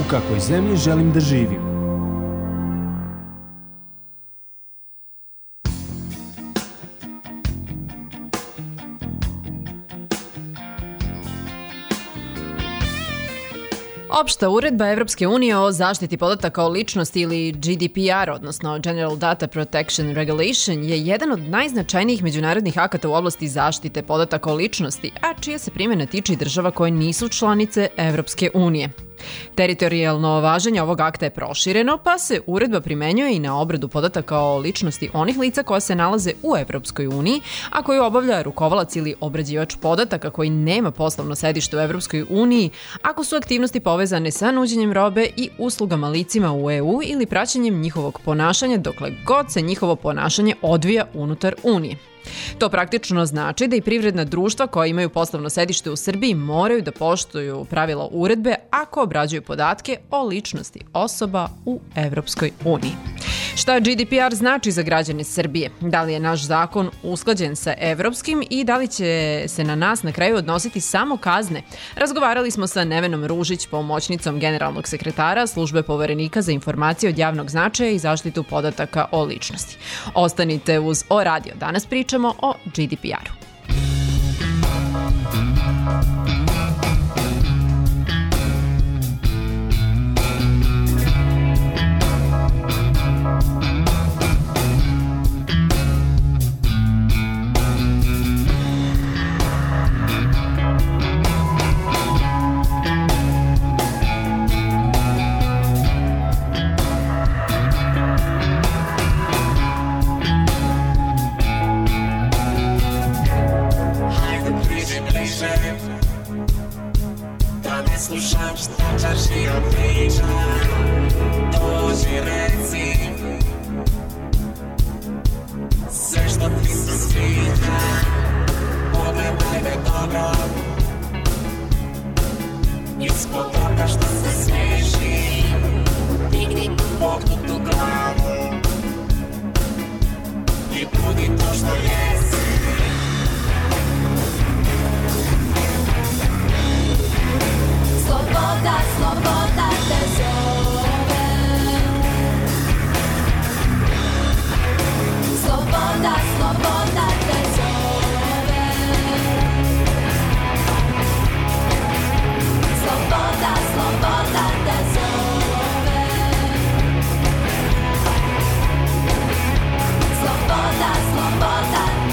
kakvoj zemlji želim da živim. Opšta uredba Evropske unije o zaštiti podataka o ličnosti ili GDPR, odnosno General Data Protection Regulation, je jedan od najznačajnijih međunarodnih akata u oblasti zaštite podataka o ličnosti, a čija se primjena tiče i država koje nisu članice Evropske unije. Teritorijalno važenje ovog akta je prošireno, pa se uredba primenjuje i na obradu podataka o ličnosti onih lica koja se nalaze u Evropskoj uniji, a koju obavlja rukovalac ili obrađivač podataka koji nema poslovno sedište u Evropskoj uniji, ako su aktivnosti povezane sa nuđenjem robe i uslugama licima u EU ili praćenjem njihovog ponašanja dokle god se njihovo ponašanje odvija unutar Unije. To praktično znači da i privredna društva koja imaju poslovno sedište u Srbiji moraju da poštuju pravila uredbe ako obrađuju podatke o ličnosti osoba u Evropskoj uniji. Šta GDPR znači za građane Srbije? Da li je naš zakon usklađen sa evropskim i da li će se na nas na kraju odnositi samo kazne? Razgovarali smo sa Nevenom Ružić, pomoćnicom generalnog sekretara Službe poverenika za informacije od javnog značaja i zaštitu podataka o ličnosti. Ostanite uz O Radio. Danas pričamo o GDPR-u. Slušam što ćeš i priča, dođi reci sve što ti se sviđa, pogledaj me dobro, ispod toga što se smeši, digni pognutu glavu i budi to što jesi. Sloboda, sloboda te zove. Sloboda, sloboda te zove. Sloboda, sloboda te zove. Sloboda, sloboda te zove.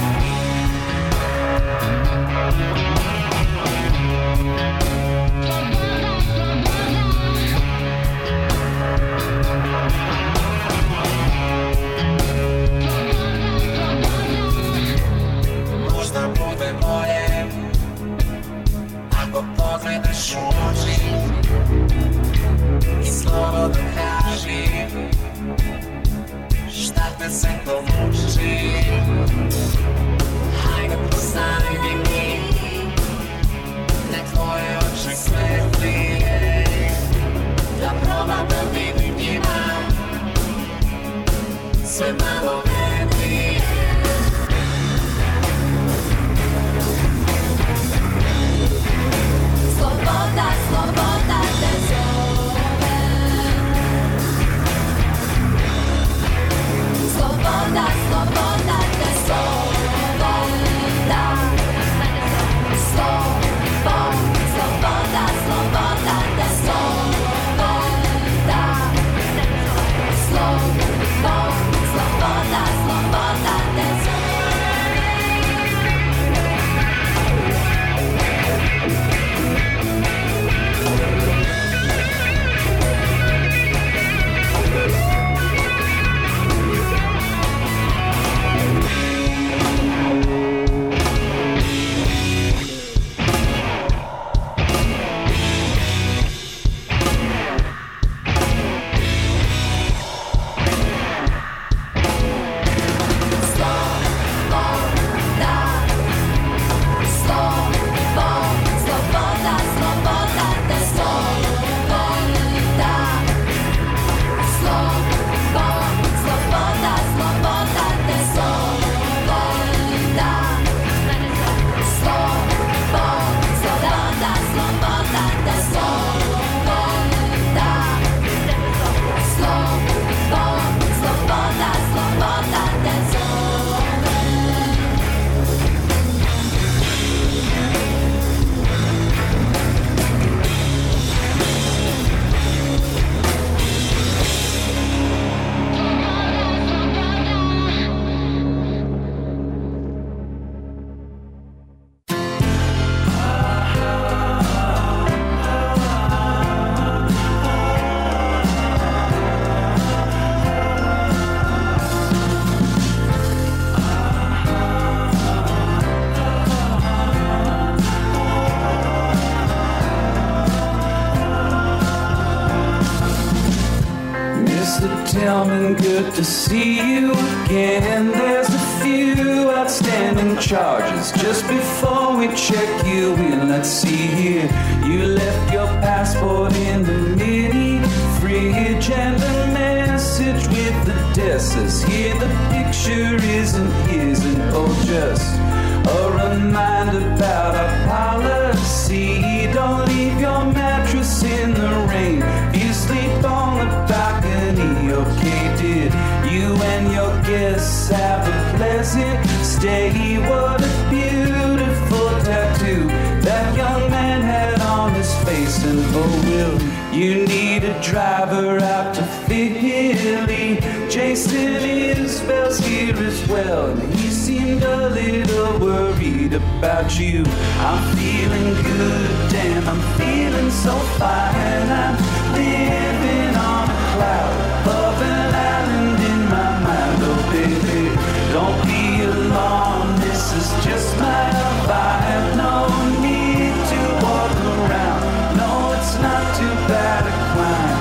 Tillman, good to see you again. There's a few outstanding charges. Just before we check you in, let's see here. You left your passport in the mini fridge and a message with the desk says here the picture isn't his, and oh, just a reminder about our policy. Don't leave your mattress in the rain. You sleep on the balcony, okay? Did you and your guests have a pleasant stay? What a beautiful tattoo that young man had on his face. And oh, will you need a driver out to Philly? Jason Isbell's here as well, and he seemed a little worried about you. I'm feeling good, damn, I'm feeling so fine. I'm living on a cloud above an island in my mind. Oh baby, don't be alarmed, this is just my vibe. No need to walk around, no, it's not too bad a climb.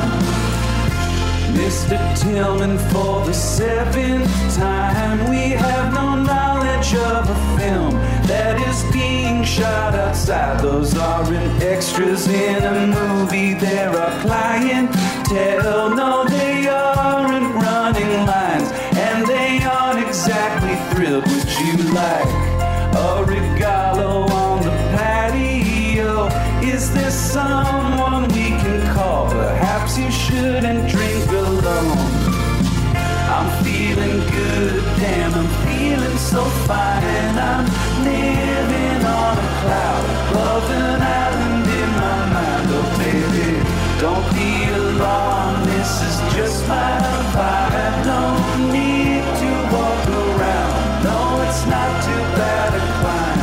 Mr. Tillman, for the 7th time, we have no knowledge of a film that is being shot outside. Those aren't extras in a movie, they're our clientele. No, they aren't running lines, and they aren't exactly thrilled. Would you like a regalo on the patio? Is there someone we can call? Perhaps you shouldn't drink alone. I'm feeling good, damn, I'm feeling so fine. I'm living on a cloud above an island in my mind. Oh baby, don't be alarmed, this is just my vibe. No need to walk around, no, it's not too bad a climb.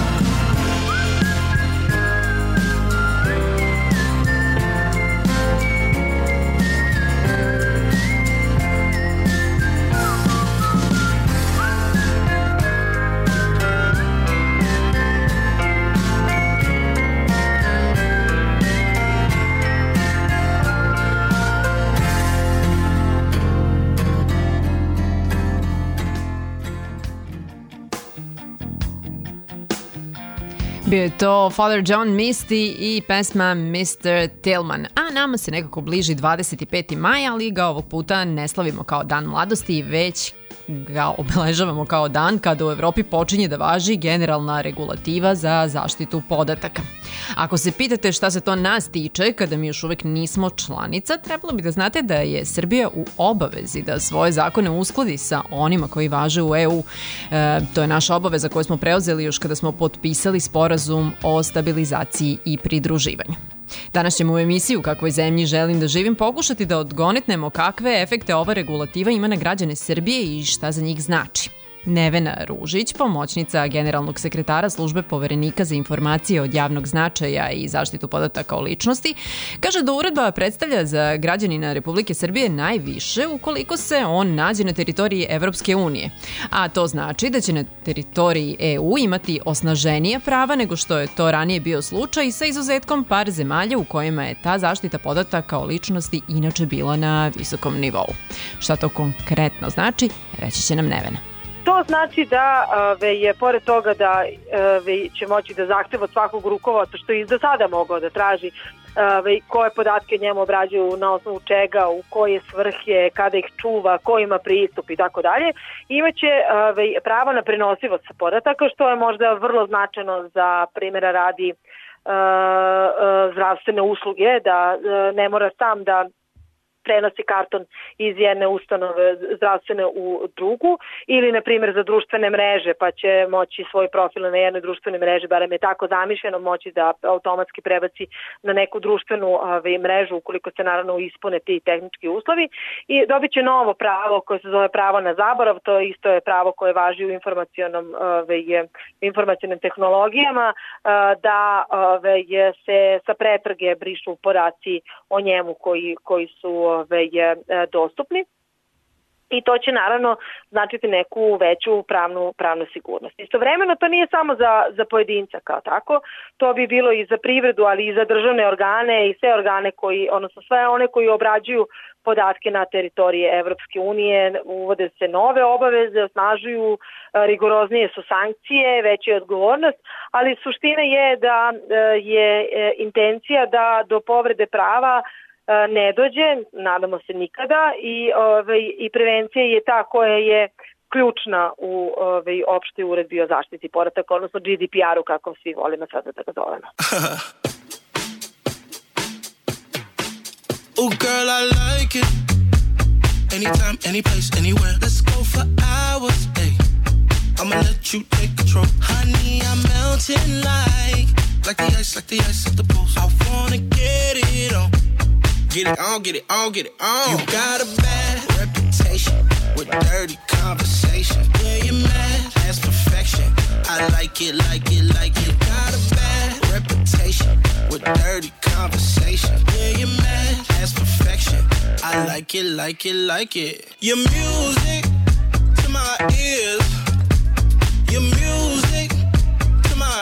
Bio je to Father John Misty i pesma Mr. Tillman. A nama se nekako bliži 25. maj, ali ga ovog puta ne slavimo kao dan mladosti, već ga obeležavamo kao dan kada u Evropi počinje da važi generalna regulativa za zaštitu podataka. Ako se pitate šta se to nas tiče, kada mi još uvek nismo članica, trebalo bi da znate da je Srbija u obavezi da svoje zakone uskladi sa onima koji važe u EU. To je naša obaveza koju smo preuzeli još kada smo potpisali sporazum o stabilizaciji i pridruživanju. Danas ćemo u emisiju Kakvoj zemlji želim da živim pokušati da odgonetnemo kakve efekte ova regulativa ima na građane Srbije i šta za njih znači. Nevena Ružić, pomoćnica generalnog sekretara službe Poverenika za informacije od javnog značaja i zaštitu podataka o ličnosti, kaže da uredba predstavlja za građanina Republike Srbije najviše ukoliko se on nađe na teritoriji Evropske unije. A to znači da će na teritoriji EU imati osnaženije prava nego što je to ranije bio slučaj, sa izuzetkom par zemalja u kojima je ta zaštita podataka o ličnosti inače bila na visokom nivou. Šta to konkretno znači, reći će nam Nevena. To znači da je pored toga da će moći da zahteva od svakog rukovodstva, što je i do sada mogao da traži, koje podatke njemu obrađuju, na osnovu čega, u koje svrhe, kada ih čuva, ko ima pristup i tako dalje, imaće pravo na prenosivost podataka, što je možda vrlo značajno za primjera radi zdravstvene usluge, da ne mora sam da prenosi karton iz jedne ustanove zdravstvene u drugu, ili na primjer za društvene mreže, pa će moći svoj profil na jednoj društvenoj mreži, barem je tako zamišljeno, moći da automatski prebaci na neku društvenu mrežu ukoliko se naravno ispune ti tehnički uslovi, i dobit će novo pravo koje se zove pravo na zaborav. To isto je pravo koje važi u informacionim tehnologijama, da se sa pretrage brišu podaci o njemu koji su dostupni. I to će naravno značiti neku veću pravnu sigurnost. Istovremeno to nije samo za pojedinca kao tako, to bi bilo i za privredu, ali i za državne organe i sve organe odnosno sve one koji obrađuju podatke na teritoriji Evropske unije. Uvode se nove obaveze, osnažuju, rigoroznije su sankcije, veća je odgovornost, ali suština je da je intencija da do povrede prava ne dođe, nadamo se nikada, i prevencija je ta koja je ključna u opštoj uredbi o zaštiti podataka, odnosno GDPR-u, kako svi volimo sada da ga zovemo. Oh girl, I like it. Anytime, any place, anywhere. Let's go for hours, hey. I'ma let you take control. Honey, I'm melting like the ice of the pool. I wanna get it on. Get it on, get it on, get it on. You got a bad reputation with dirty conversation. Yeah, you're mad, that's perfection. I like it, like it, like it. Got a bad reputation with dirty conversation. Yeah, you're mad, that's perfection. I like it, like it, like it. Your music to my ears. Your music to my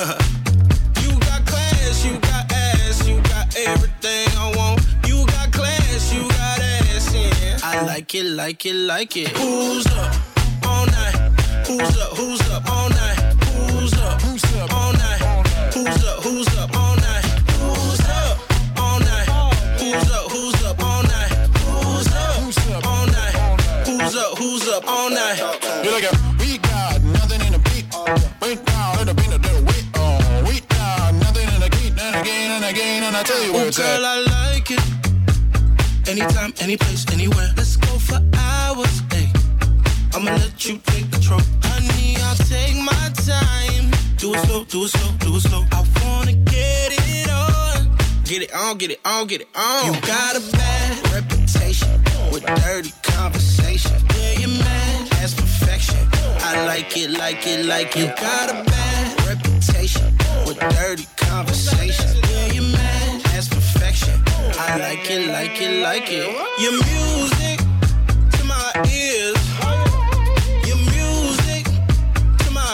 You got class, you got ass, you got everything I want. You got class, you got ass, yeah. I like it, like it, like it. Who's up all night? Who's up all night? Who's up all night? Who's up all night? Who's up all night? Who's up all night? Who's up all night? Who's up all night? You look at we got nothing in the beat. Wait down, let the beat do the wait. We got nothing in the beat. And again and again, and I tell you where it's girl, I like it. Anytime, any place, anywhere. Let's go for hours, hey. I'ma let you take control. Honey, I'll take my time. Do it slow, do it slow, do it slow. I wanna get it on. Get it on, get it on, get it on. You got a bad reputation with dirty conversation. Yeah, you're mad, that's perfection. I like it, like it, like it. You got a bad reputation with dirty conversation. Yeah, you're mad, that's perfection. I like it, like it, like it. Your music to my ears. Your music to my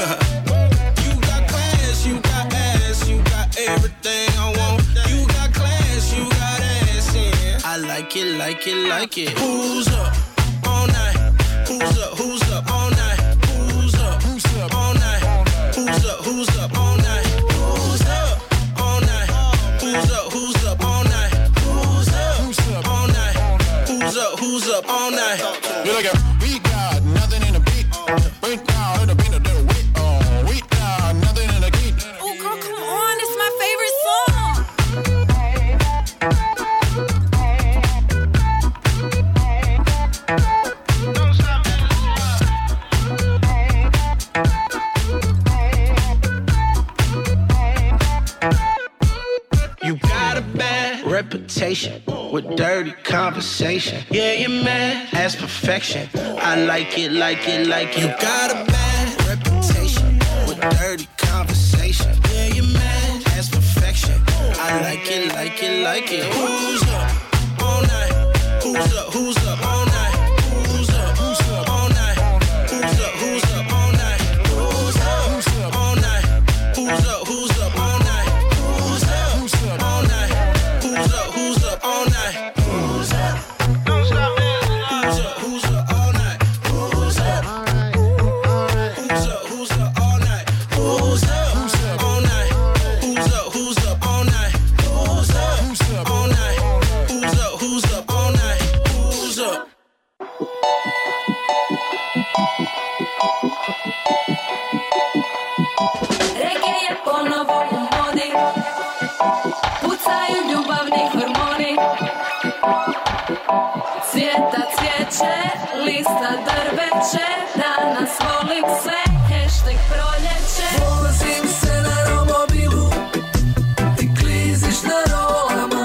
You got class, you got ass, you got everything I want. You got class, you got ass, yeah. I like it, like it, like it. Who's up all night? Who's up all night? Who's up all night? Who's up all night? Who's up all night? Who's up all night? Who's up all night? Who's up all night? You look at we got nothing in the beat. Wait down, let the beat do the wait. We got nothing in the beat. Oh girl, come on, it's my favorite song. You got a bad reputation with dirty conversation. Yeah, you're mad, that's perfection. I like it, like it, like it. You got a bad reputation with dirty conversation. Yeah, you're mad, that's perfection. I like it, like it, like it. Who's up all night? Who's up all night? Who's up all night? Who's up all night? Who's up all night? Who's up all night? Who's up all night? Who's up all night? Who's up? Don't stop me. Who's up all night? Who's up? Who's up all night? Who's up all night? Who's up all night? Who's up all night? Who's up all night? Who's up? Reggae je ponovo u modi. Pucaju ljubavni hormoni. Cvjeta cvijeće, lista drveće. Danas volim sve, hashtag proljeće. Vozim se na romobilu, ti kliziš na rolama.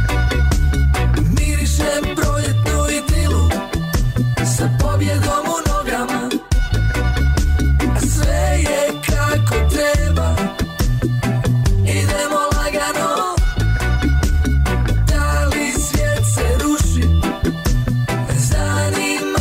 Mirišem proljetnu idilu, sa pobjegom u nogama. A sve je kako treba, idemo lagano. Da li svijet se ruši, ne zanima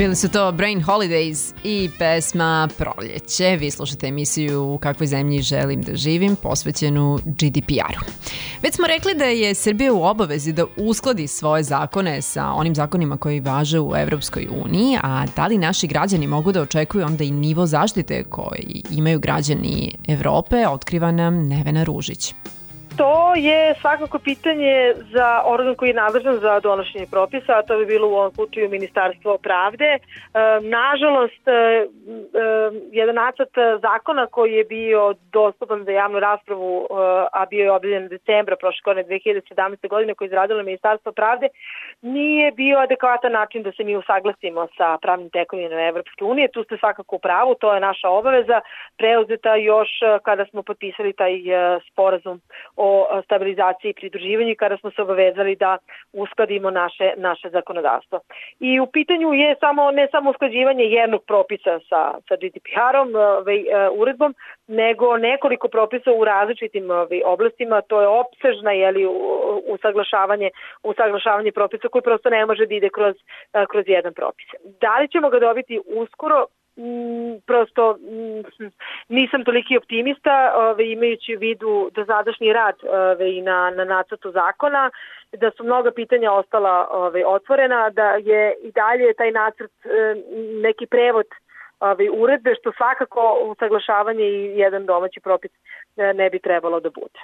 Bili su to Brain Holidays i pesma Proljeće. Vi slušate emisiju U kakvoj zemlji želim da živim, posvećenu GDPR-u. Već smo rekli da je Srbija u obavezi da uskladi svoje zakone sa onim zakonima koji važe u Evropskoj uniji, a da li naši građani mogu da očekuju onda i nivo zaštite koji imaju građani Evrope, otkriva nam Nevena Ružić. To je svakako pitanje za organ koji je nadležan za donošenje propisa, a to bi bilo u ovom slučaju Ministarstvo pravde. Nažalost, jedan nacrt zakona koji je bio dostupan za javnu raspravu, a bio je objavljen decembra prošle godine 2017. godine, koji je izradilo Ministarstvo pravde, nije bio adekvatan način da se mi usaglasimo sa pravnim tekovinama Evropske unije. Tu ste svakako u pravu, to je naša obaveza, preuzeta još kada smo potpisali taj sporazum o stabilizaciji i pridruživanju, kada smo se obavezali da uskladimo naše zakonodavstvo. I u pitanju je ne samo usklađivanje jednog propisa sa GDPR-om, uredbom, nego nekoliko propisa u različitim oblastima. To je opsežna usaglašavanje propisa koji prosto ne može da ide kroz jedan propis. Da li ćemo ga dobiti uskoro? Prosto nisam toliki optimista, imajući u vidu dosadašnji rad i na nacrtu zakona, da su mnoga pitanja ostala otvorena, da je i dalje taj nacrt neki prevod uredbe, što svakako usaglašavanje i jedan domaći propis ne bi trebalo da bude.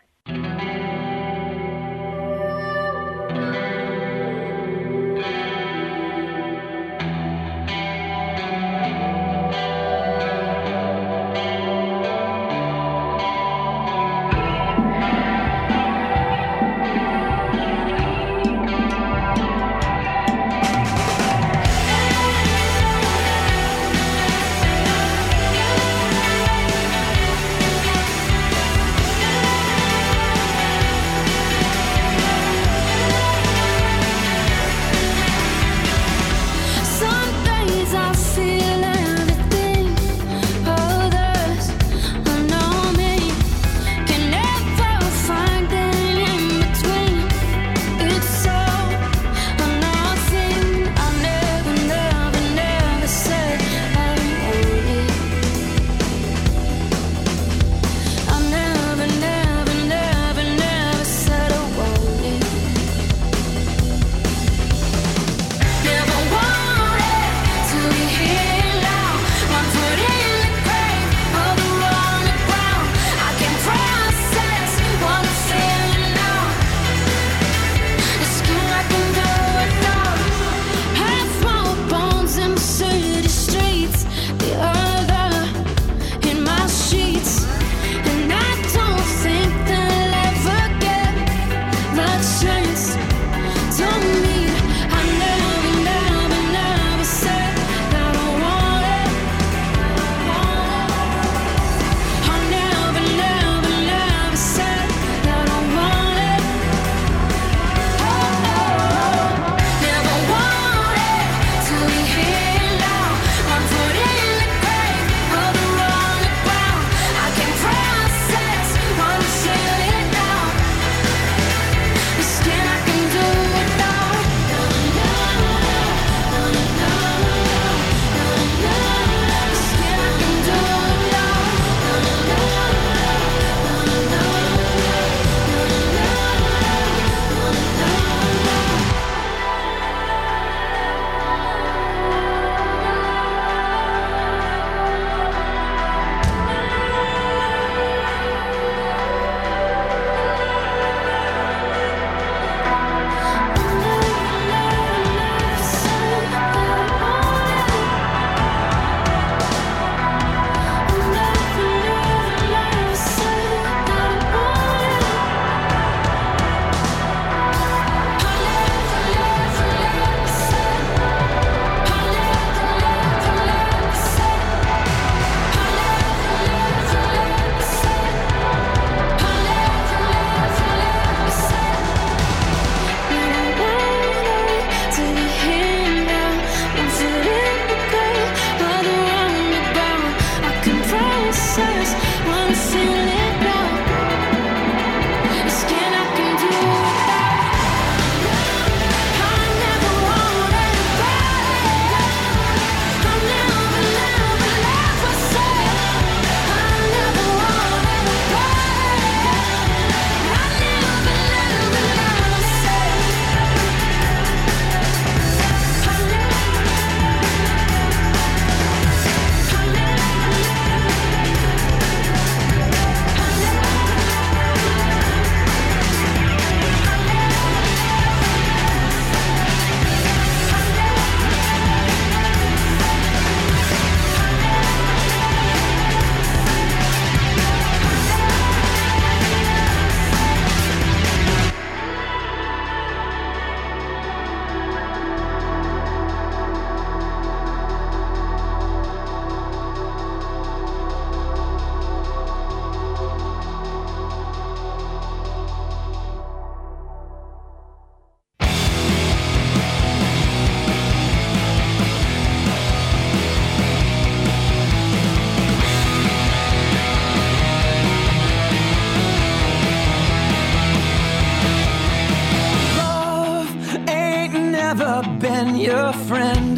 never been your friend.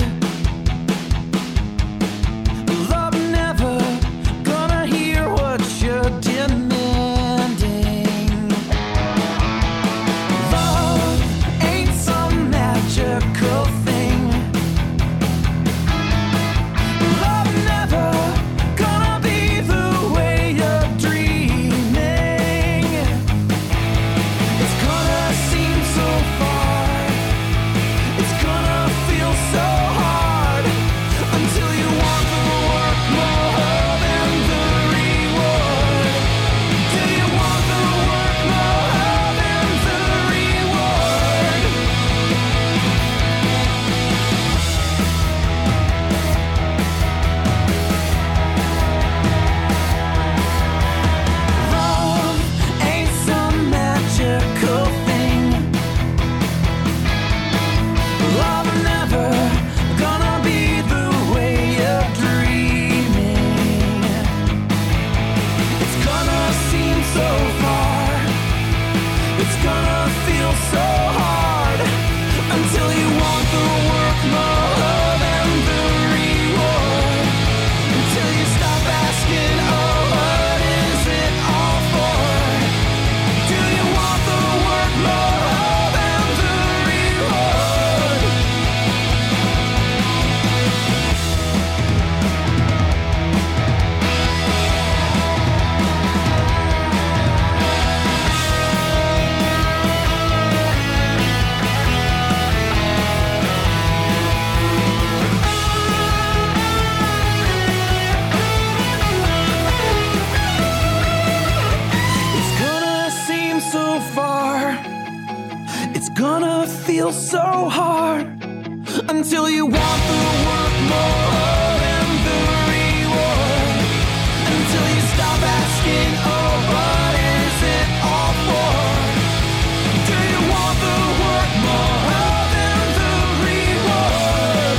Love never gonna hear what you're demanding. Love ain't some magical thing. Love never gonna be the way you're dreaming. It's gonna seem so far. It's gonna feel so hard until you want the work more than the reward. Do you want the work more than the reward? Love ain't some magical thing. Love never gonna be the way you're dreaming. It's gonna seem so far. It's gonna feel so hard until you want the work more than the reward. Until you stop asking, oh, what is it all for? Do you want the work more than the reward? It's gonna seem so far. It's gonna feel so hard until you want the work more than the reward. Until you stop asking, oh, what is it all for? Do you want the work more than the reward?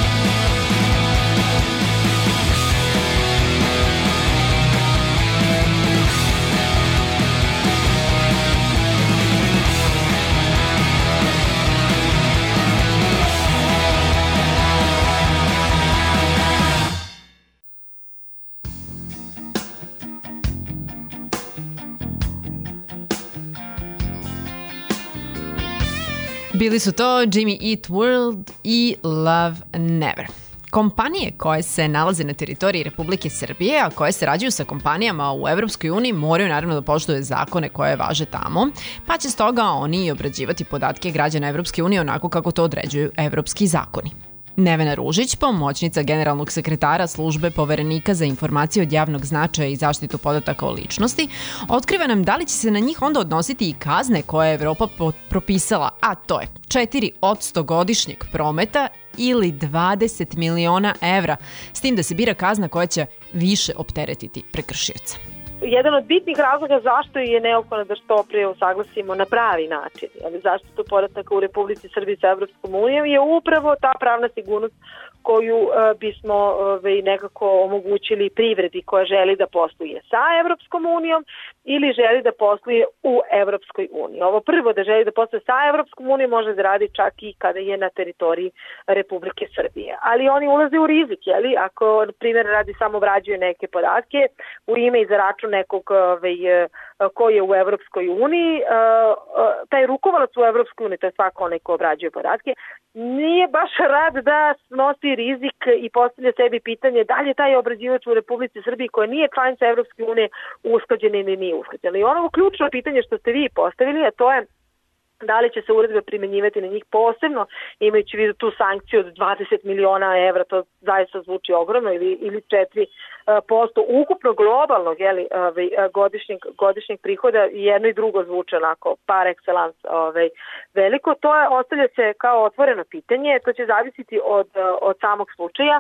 Bili su to Jimmy Eat World i Love Never. Kompanije koje se nalaze na teritoriji Republike Srbije, a koje se rađaju sa kompanijama u Evropskoj uniji, moraju naravno da poštuju zakone koje važe tamo, pa će stoga oni obrađivati podatke građana Evropske unije onako kako to određuju evropski zakoni. Nevena Ružić, pomoćnica generalnog sekretara službe Poverenika za informacije od javnog značaja i zaštitu podataka o ličnosti, otkriva nam da li će se na njih onda odnositi i kazne koje je Evropa propisala, a to je 4% godišnjeg prometa ili 20 miliona evra, s tim da se bira kazna koja će više opteretiti prekršioca. Jedan od bitnih razloga zašto je neophodno da što prije usaglasimo na pravi način zaštitu podataka u Republici Srbiji sa Evropskom unijom je upravo ta pravna sigurnost koju bismo nekako omogućili privredi koja želi da posluje sa Evropskom unijom ili želi da posluje u Evropskoj uniji. Ovo prvo da želi da posluje sa Evropskom unijom može da radi čak i kada je na teritoriji Republike Srbije. Ali oni ulaze u rizik, jeli? Ako, na primjer, radi samo obrađuje neke podatke u ime i za račun nekog koji je u Evropskoj uniji, taj rukovalac u Evropskoj uniji, to je svako onaj ko obrađuje podatke, nije baš rad da snosi rizik i postavlja sebi pitanje da li je taj obrađivač u Republici Srbiji koja nije članica Evropske unije usklađena ili nije usklađena. I ono ključno pitanje što ste vi postavili, a to je da li će se uredbe primenjivati na njih posebno, imajući vidu tu sankciju od 20 miliona evra, to zaista zvuči ogromno, ili 4% ukupno globalnog godišnjeg prihoda, jedno i drugo zvuče onako par excellence veliko. To je, ostavlja se kao otvoreno pitanje, to će zavisiti od samog slučaja.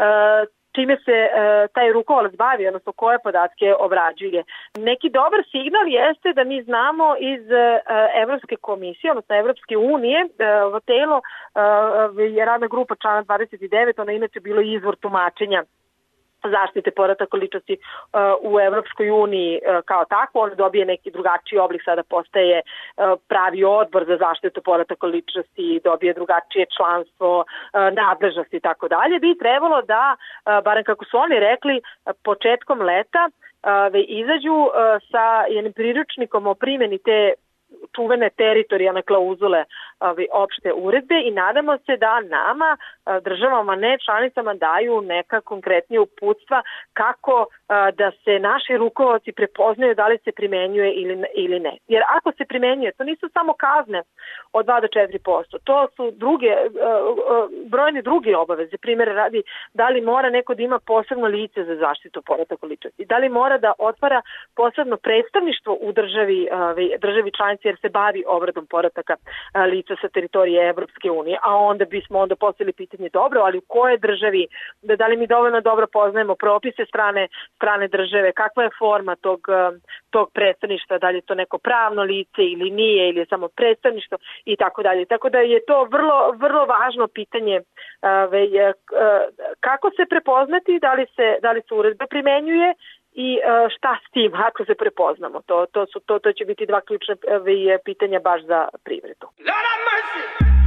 Čime se taj rukovalac bavi, odnosno koje podatke obrađuje. Neki dobar signal jeste da mi znamo iz Evropske komisije, odnosno Evropske unije, telo, radna grupa člana 29, ona inače bilo izvor tumačenja zaštite podataka ličnosti u Evropskoj uniji kao takvo, on dobije neki drugačiji oblik, sada postaje pravi odbor za zaštitu podataka ličnosti, dobije drugačije članstvo, nadležnosti i tako dalje. Bi trebalo da, barem kako su oni rekli, početkom leta izađu sa jednim priručnikom o primjeni te čuvene teritorijalne klauzule opšte uredbe i nadamo se da nama, državama ne članicama, daju neka konkretnija uputstva kako da se naši rukovaoci prepoznaju da li se primenjuje ili ne. Jer ako se primenjuje, to nisu samo kazne od 2 do 4%, to su brojne druge obaveze. Primjer radi, da li mora neko da ima posebno lice za zaštitu podataka ličnosti, da li mora da otvara posebno predstavništvo u državi članici jer se bavi obradom podataka lica sa teritorije Evropske unije, a onda bismo postavili pitanje dobro, ali u kojoj državi, da li mi dovoljno dobro poznajemo propise strane države, kakva je forma tog predstavništva, da li je to neko pravno lice ili nije, ili je samo predstavništvo i tako dalje. Tako da je to vrlo, vrlo važno pitanje kako se prepoznati, da li se uredba primenjuje i šta s tim ako se prepoznamo. To će biti 2 ključne pitanja baš za privredu. Lord have mercy.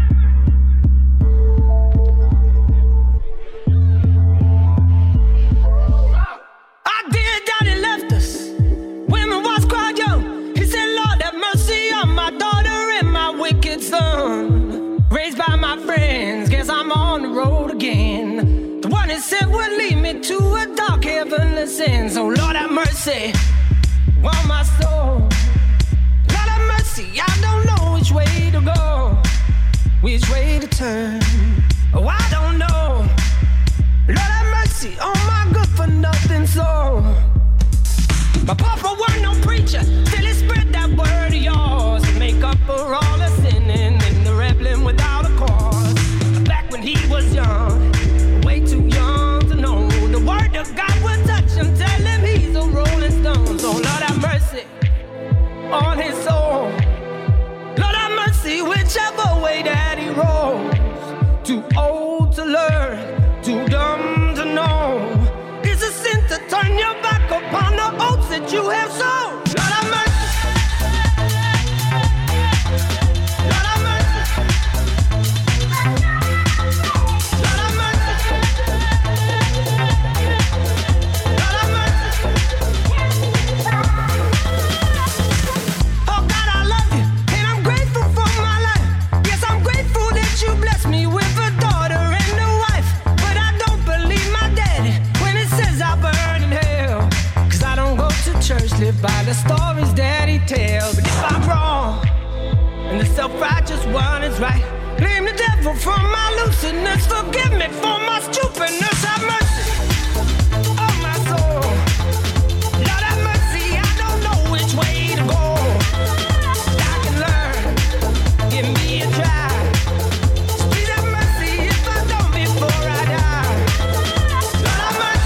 Our dear daddy left us when we was quite young. He said, Lord have mercy on my daughter and my wicked son. Raised by my friends, guess I'm on the road again. The one he said would lead me to a dark heavenly sin. So Lord have mercy on my soul. Lord have mercy, I don't know which way to go, which way to turn. Oh, I don't know. Lord have mercy on my good for nothing soul. My papa weren't no preacher till he spread that word of yours to make up for all the sinning and the rebelling without a cause. Back when he was young, way too young to know the word of God would touch him, tell him he's a rolling stone. So Lord have mercy on his soul. Lord have mercy whichever way that he rolls. Too old to learn, too dumb to know. It's a sin to turn your back upon the oaths that you have sown. Lord have mercy. Live by the stories that he tells. But if I'm wrong and the self-righteous one is right, blame the devil for my looseness, forgive me for my stupidness. Have mercy on my soul. Lord have mercy, I don't know which way to go. I can learn, give me a try. Please have mercy if I don't before I die. Lord have mercy.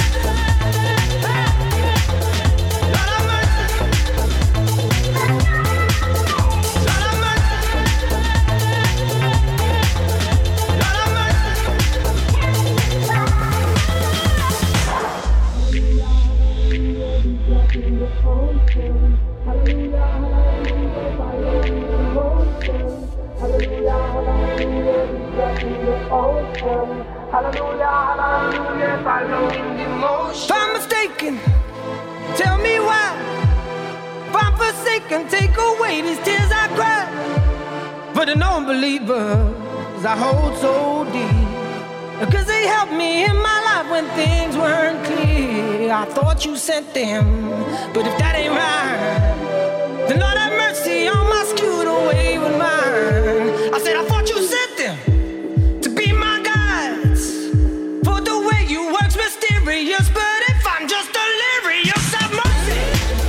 If I'm mistaken, tell me why. If I'm forsaken, take away these tears I cry. For the non-believers I hold so deep, because they helped me in my life when things weren't clear. I thought you sent them, but if that ain't right, then Lord have mercy on my skewed away with mine. I said I thought you sent them to be my guides, for the way you work's mysterious, but if I'm just delirious, have mercy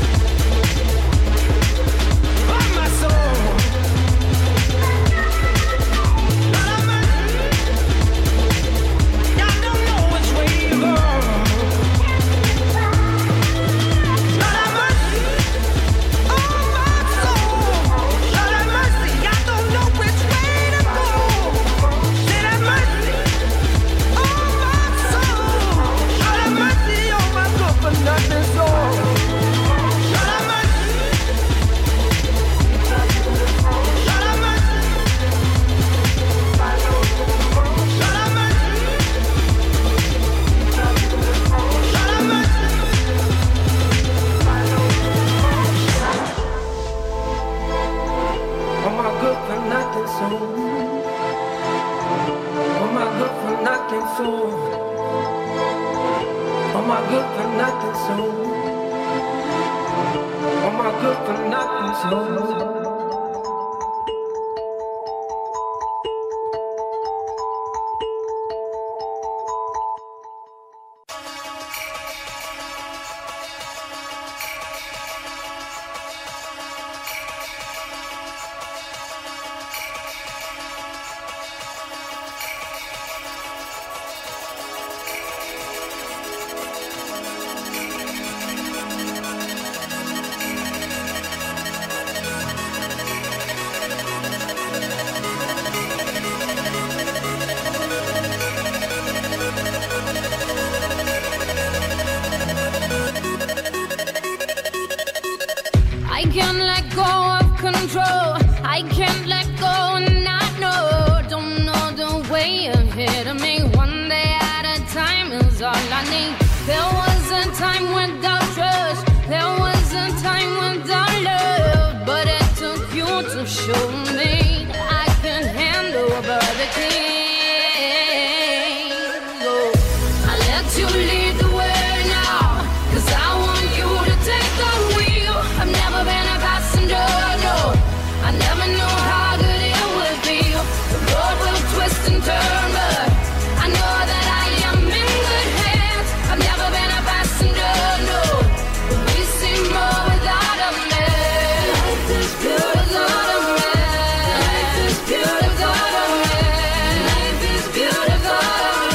on my soul. Lord have mercy, I don't know which way to go. Lord have mercy on my nothing soul? Am I good for nothing soul? Am I good for nothing soul? Am I good for nothing soul? I can't let go of control. I can't let go and not know. Don't know the way ahead of me. One day at a time is all I need. There was a time without trust. There was a time without love. But it took you to show me I can handle the things. Oh, I let you lead the way now, 'cause I want you to take the wheel. I've never been a passenger, no. I never knew how good it would feel. The road will twist and turn, but I know that I am in good hands. I've never been a passenger, no. But we see more without a man. Life is beautiful without a man. Life is beautiful without a man. Life is beautiful without a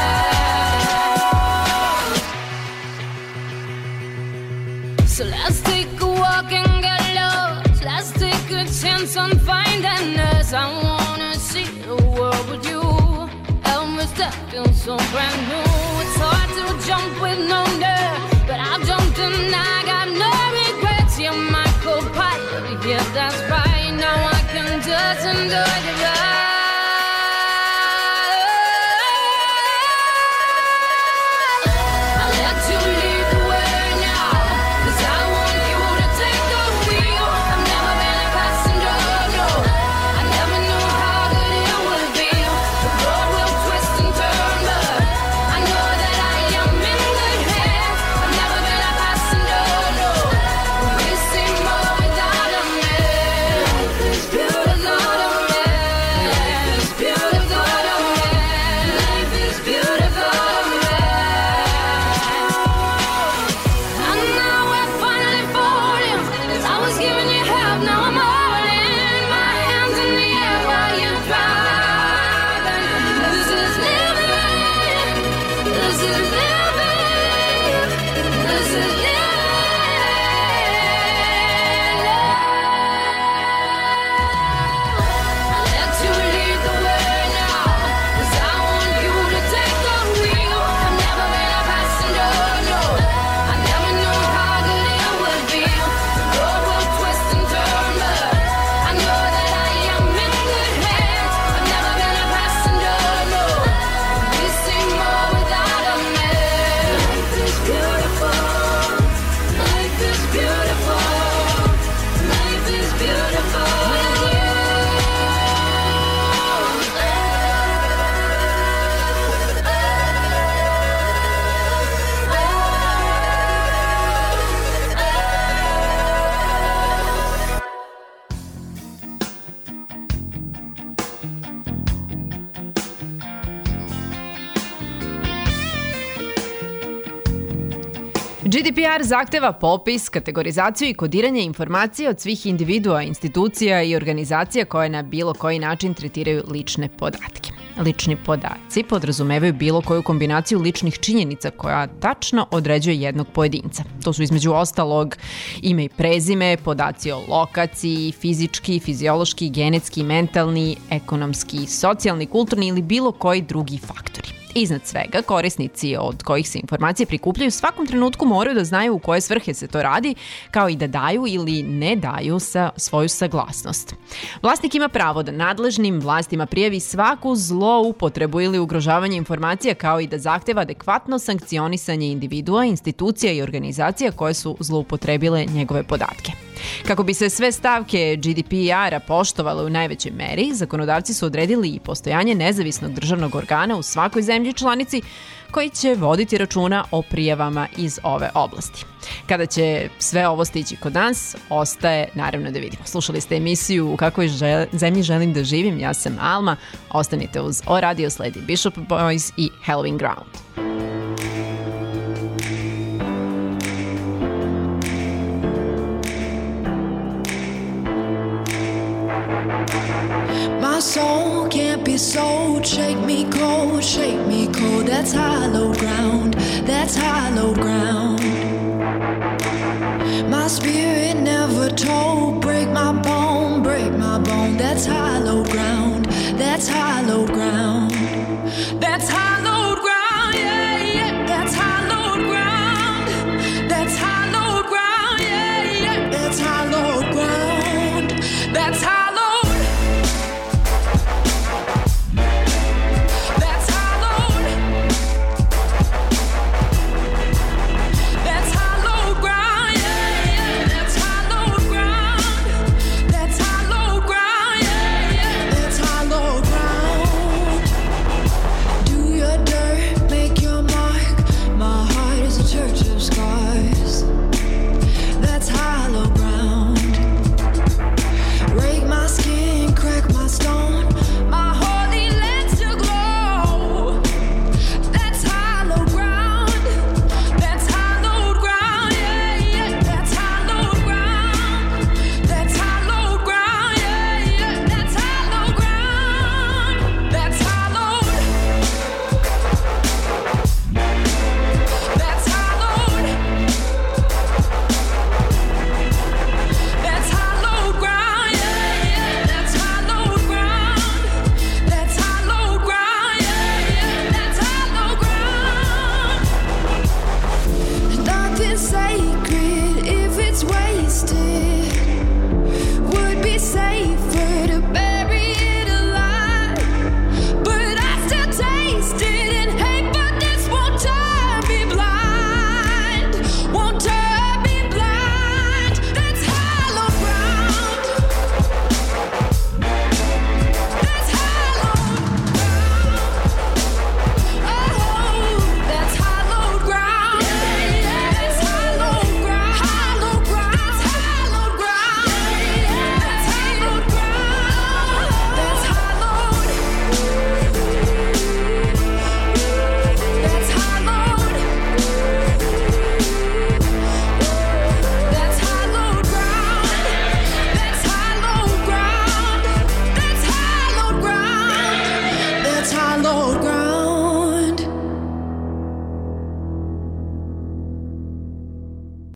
man. So let's take a walk and get lost. Let's take a chance on finding us. I wanna see the world with you. Every step feels so brand new. It's hard to jump with no nerve, but I've jumped and I got no regrets. You're my co-pilot, yeah, that's right. Now I can just enjoy the ride. I let you lead the way now, 'cause I want you to take the wheel. I've never been a passenger, no. I never knew how good it would feel. The road will twist and turn, but I know that I am in good hands. I've never been a passenger, no. We see more without a man. Life is beautiful without a man. Life is beautiful without a man. Life is beautiful without a man. And now we're finally falling. I was giving you help, now I'm all in. My hands in the air while you're driving. This is living. This is living. This is living. I let you lead the way now, 'cause I want you to take the wheel. I've never been a passenger, no. I never knew how good it would feel. The road will twist and turn, but I know that I am in good hands. I've never been a passenger, no. We see more without a man. Life is beautiful. Life is beautiful. Life is beautiful with you. GDPR zahteva popis, kategorizaciju i kodiranje informacija od svih individua, institucija i organizacija koje na bilo koji način tretiraju lične podatke. Lični podaci podrazumevaju bilo koju kombinaciju ličnih činjenica koja tačno određuje jednog pojedinca. To su između ostalog ime i prezime, podaci o lokaciji, fizički, fiziološki, genetski, mentalni, ekonomski, socijalni, kulturni ili bilo koji drugi faktori. Iznad svega, korisnici od kojih se informacije prikupljaju u svakom trenutku moraju da znaju u koje svrhe se to radi, kao i da daju ili ne daju svoju saglasnost. Vlasnik ima pravo da nadležnim vlastima prijavi svaku zloupotrebu ili ugrožavanje informacija, kao i da zahteva adekvatno sankcionisanje individua, institucija i organizacija koje su zloupotrebile njegove podatke. Kako bi se sve stavke GDPR-a poštovale u najvećoj meri, zakonodavci su odredili i postojanje nezavisnog državnog organa u svakoj zemlji članici koji će voditi računa o prijavama iz ove oblasti. Kada će sve ovo stići kod nas, ostaje naravno da vidimo. Slušali ste emisiju U kakvoj zemlji želim da živim, ja sam Alma. Ostanite uz O Radio, sledi Bishop Boys i Halloween Ground. My soul can't be sold. Shake me cold, that's hallowed ground, that's hallowed ground. My spirit